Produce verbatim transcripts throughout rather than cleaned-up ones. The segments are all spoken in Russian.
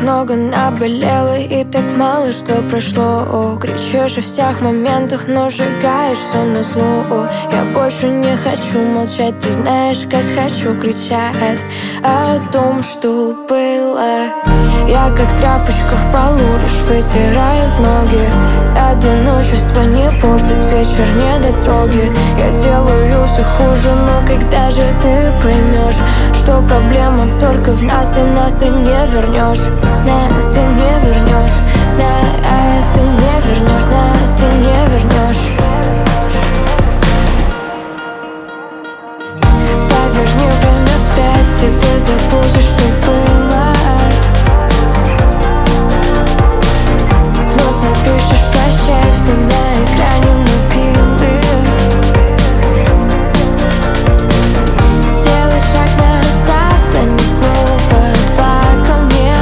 много наболело и так мало что прошло. О, кричишь о всех моментах, но сжигаешь все на зло. О, я больше не хочу молчать, ты знаешь, как хочу кричать о том, что было. Я как тряпочка в полу, лишь вытирают ноги. Одиночество не портит вечер недотроги. Я делаю все хуже, но когда же ты поймешь, что проблема только в нас, и нас ты не вернешь. Нас ты не вернешь, нас ты не вернешь, нас ты не вернешь. Поверни время вспять, и ты забудешь, что было. Вновь напишешь прощай, все на экране мобилы. Делай шаг назад, а не снова два ко мне.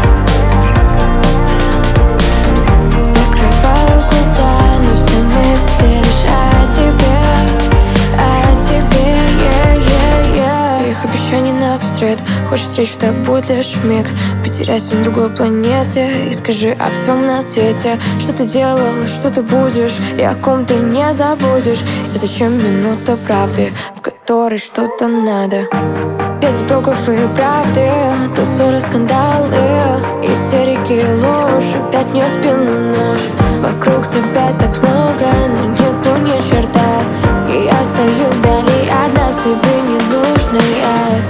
Закрываю глаза, но все мысли лишь о тебе, о тебе, yeah, yeah, yeah. Их обещаний навстречу, хочешь встречу, так будет лишь миг. Потеряйся на другой планете и скажи о всем на свете. Что ты делал, что ты будешь, и о ком ты не забудешь. И зачем минута правды, в которой что-то надо. Без итогов и правды, то ссоры, скандалы, истерики, ложь, опять мне в спину нож. Вокруг тебя так много, но нету ни черта. И я стою вдали одна, тебе не нужная.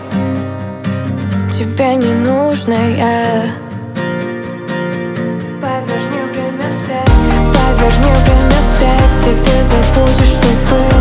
Тебе не нужная. Поверни время вспять, поверни время вспять, и ты забудешь, что было.